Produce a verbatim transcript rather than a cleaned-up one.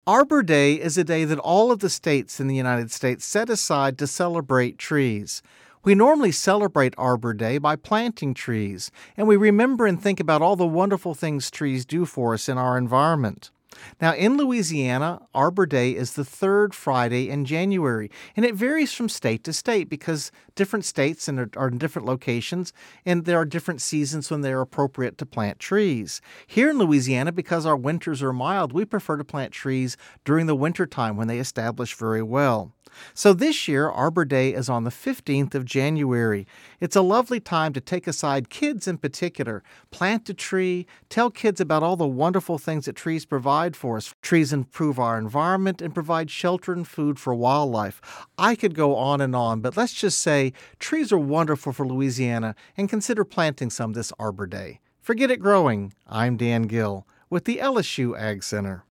Arbor Day is a day that all of the states in the United States set aside to celebrate trees. We normally celebrate Arbor Day by planting trees, and we remember and think about all the wonderful things trees do for us in our environment. Now, in Louisiana, Arbor Day is the third Friday in January, and it varies from state to state because different states and are in different locations, and there are different seasons when they're appropriate to plant trees. Here in Louisiana, because our winters are mild, we prefer to plant trees during the wintertime when they establish very well. So this year, Arbor Day is on the fifteenth of January. It's a lovely time to take aside kids in particular, plant a tree, tell kids about all the wonderful things that trees provide for us. Trees improve our environment and provide shelter and food for wildlife. I could go on and on, but let's just say trees are wonderful for Louisiana and consider planting some this Arbor Day. Forget it growing. I'm Dan Gill with the L S U Ag Center.